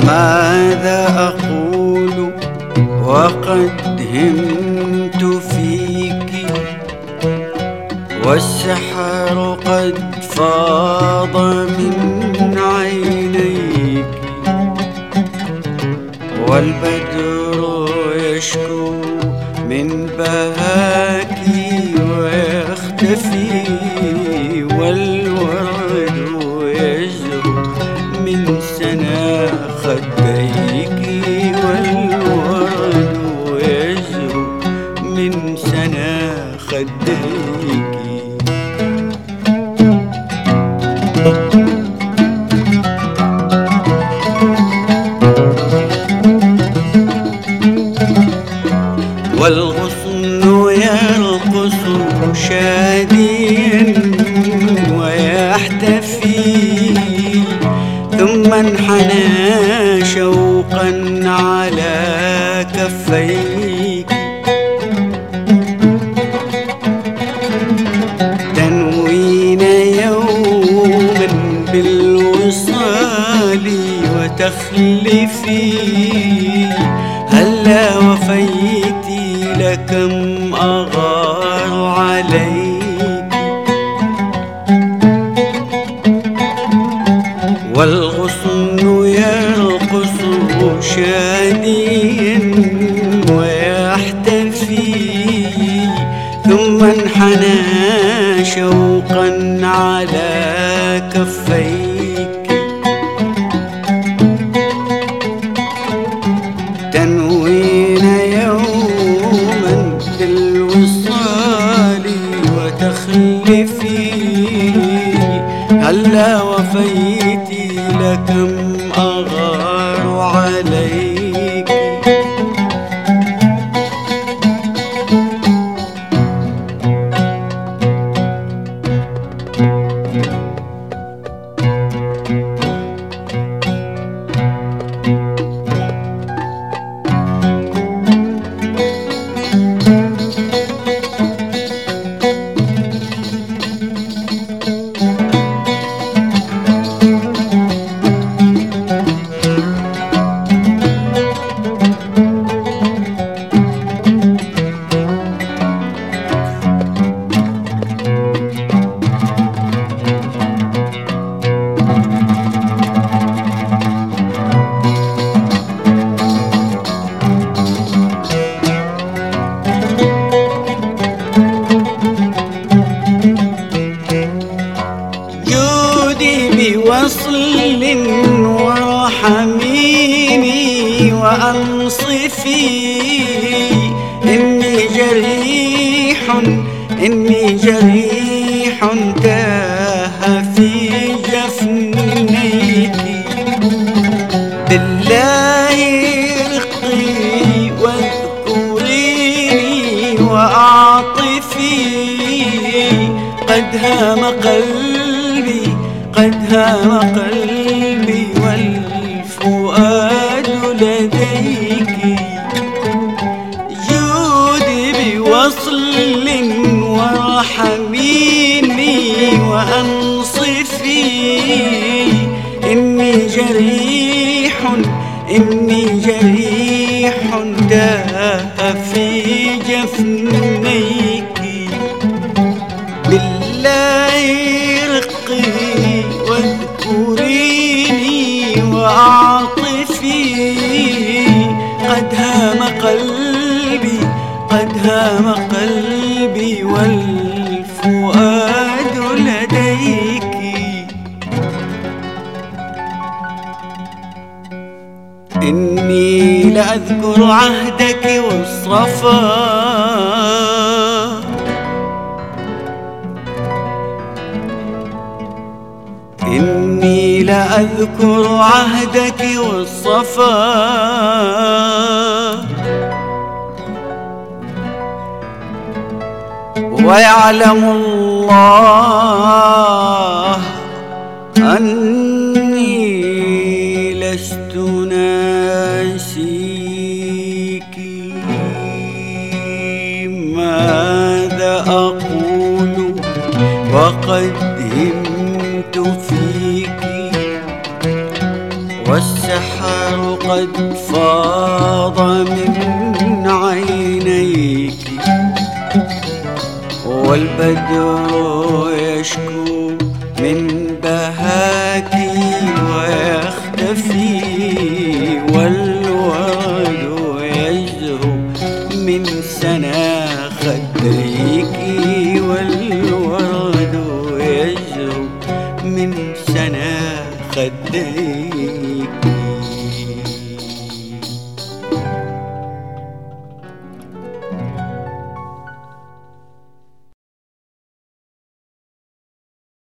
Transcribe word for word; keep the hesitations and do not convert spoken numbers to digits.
ماذا أقول وقد همت فيك، والسحر قد فاض من عينيك، والبدر يشكو من بهاك ويختفي، والورد يزهو من سنا خديك، والورد يزهو من سنا خديك. والغصن يرقص شاديا ويحتفي، ثم انحنى شوقا على كفيك، تنوين يوما بالوصال وتخلفي، هلا وفيتي لكم أغار عليك. والغصن يرقص شاديا ويحتفي، ثم انحنى شوقا على كفيك، تنوين يوما بالوصال وتخلفي، هلا وفيتي لكم أغار عليك. بوصل ورحميني وأنصفي، إني جريح إني جريح تاه في جفنيك، بالله رقي واذكريني وأعطفي، قد هام قلبي قد هام قلبي والفؤاد لديك، جودي بوصل ورحميني وأنصفي، إني جريح إني جريح تاه في جفنيك، بالله رقي واذكريني وأعطفي، قد هام قلبي قد هام قلبي والفؤاد لديك. إني لأذكر عهدك والصفا، إني لأذكر عهدك والصفا، ويعلم الله أني لست ناسيك. ماذا أقول وقد همت فيك، والسلام والسحر قد فاض من عينيك، والبدر يشكو من بهاك ويختفي، والورد يزهو من سنا خديك، والورد يزهو من سنا خديك.